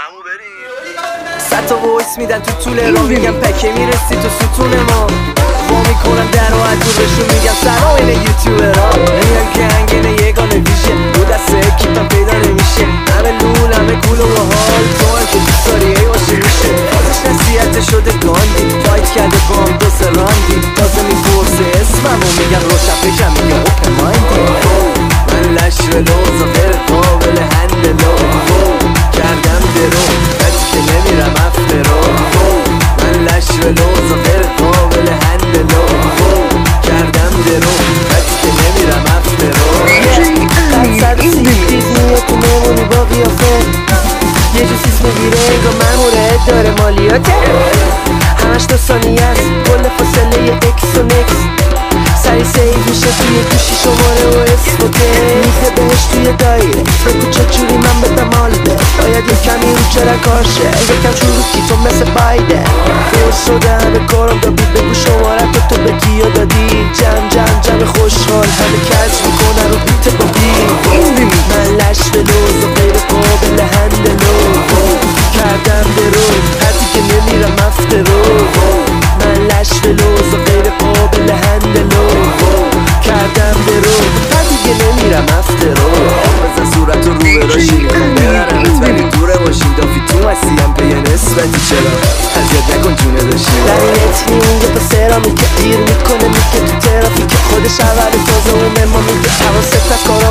عمو بریم. صد تا وایس میدن تو طول راه، میگم پکه میرسی تو ستون ما. وا میکنم در و عجوبشون میگم سلام این یوتیوبرها. میگم گنگ اینه یگانه ویژه، دو دسته کیپم پیدا نمیشه. همه لول همه کول و حال، تو هم که دوست داری ای باشه میشه. بازش نصیحت شده گاندی، فایت کرده با هم دو سه راندی. تازه میپرسه اسمم و میگم روشن فکرم، میگه اوپن مایندی. من لش ولوزا غیر قابل هندلو، کردم درو حتی که نمیرم افترو. من لش ولوزا غیر قابل هندلو، کردم درو حتی که نمیرم افترو. قد 130 تیز میاد تو نمونی با قیافه، یه جو سیس میگیره انگاه ماموره داره مالیاته. همش 2 ثانیه است کل فاصله اکس و نکس. سری سیف میشه توی گوشی شماره و اسم و میزه بهش توی دایره. بگو چجوری من بدم آلده، باید یه کمی رو چرا کارشه، یکم چروکی تو مثل بایده. خوش شده همه کارم دا بود، بگو شماره تو به کیا دادی. جمع خوشحال همه کج میکنن رو بیت با بی. من لش بلوز و غیر قابل هندلو، کردم درو حتی که نمیرم افترو. من لش بلوز و غیر قابل هندلو، کردم درو حتی که نمیرم افترو. بزن صورت رو براشی، میخوام ببرمت ولی دوره باشیم. دافی تو هستیم به یه نسبتی، چرا اذیت نکن جونه داشتیم. در این اتنی میگه پسرا میگه دیر میکنه، میگه تو ترافیک خودش اول تازه اومه. ما میگه حواست از کار